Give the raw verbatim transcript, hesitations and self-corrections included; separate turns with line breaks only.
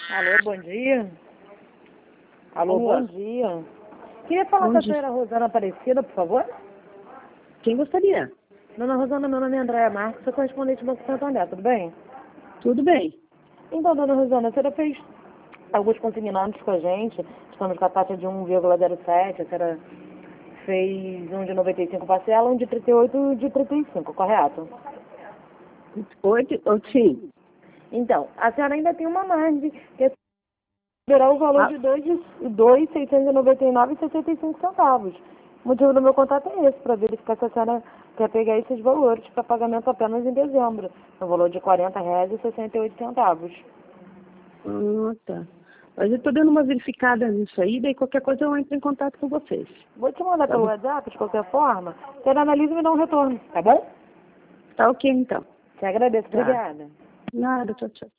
Alô, bom dia. Alô,
Alô.
bom dia. Queria falar
Bom
com a
dia.
senhora Rosana Aparecida, por favor.
Quem gostaria?
Dona Rosana, meu nome é Andréa Marques, sou correspondente do Banco Santander, tudo bem?
Tudo bem.
Então, dona Rosana, a senhora fez alguns consignados com a gente, estamos com a taxa de um vírgula zero sete, a senhora fez um de noventa e cinco parcela, um de trinta e oito de trinta e cinco, correto?
Oito, oh, sim.
Então, a senhora ainda tem uma margem, que é liberar o valor
Ah.
de dois mil seiscentos e noventa e nove reais e sessenta e cinco centavos. O motivo do meu contato é esse, para verificar se a senhora quer pegar esses valores para pagamento apenas em dezembro, no valor de quarenta reais e sessenta e oito centavos.
Ah, tá. Mas eu estou dando uma verificada nisso aí, daí qualquer coisa eu entro em contato com vocês.
Vou te mandar
Tá
pelo
bom?
WhatsApp, de qualquer forma, você analisa e me dá um retorno, tá bom?
Tá ok, então.
Te agradeço,
Tá.
obrigada.
Nada, tchau, tchau.